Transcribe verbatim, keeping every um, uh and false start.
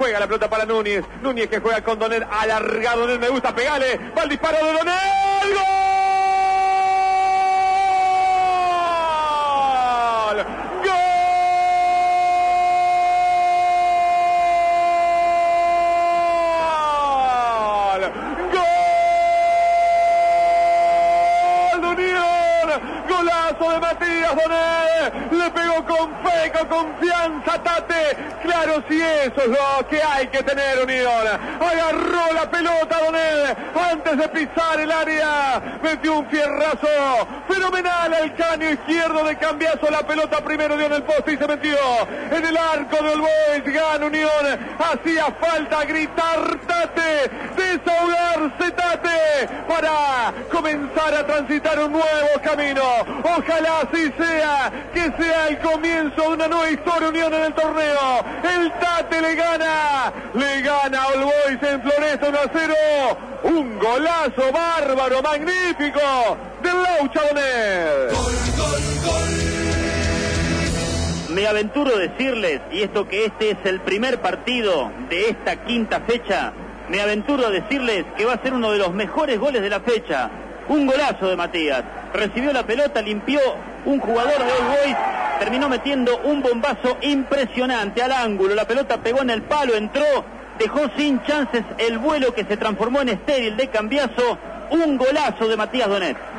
Juega la pelota para Núñez. Núñez que juega con Donet. Alargado Donet. Me gusta pegarle. Va el disparo de Donet. ¡Gol! Golazo de Matías Donet, le pegó con fe, con confianza Tate, claro, si eso es lo que hay que tener Unión, agarró la pelota Donet, antes de pisar el área, metió un fierrazo, fenomenal al caño izquierdo de Cambiaso, la pelota primero dio en el poste y se metió en el arco de All Boys, gana Unión, hacía falta gritar Tate, desahogarse Tate, para comenzar a transitar un nuevo camino. Ojalá así sea, que sea el comienzo de una nueva historia Unión en el torneo. El Tate le gana, le gana All Boys en Floresta uno a cero. Un golazo bárbaro, magnífico del Laucha Donet. Gol, gol, gol. Me aventuro a decirles, y esto que este es el primer partido de esta quinta fecha, me aventuro a decirles que va a ser uno de los mejores goles de la fecha. Un golazo de Matías, recibió la pelota, limpió un jugador de All Boys, terminó metiendo un bombazo impresionante al ángulo, la pelota pegó en el palo, entró, dejó sin chances el vuelo que se transformó en estéril de Cambiaso, un golazo de Matías Donet.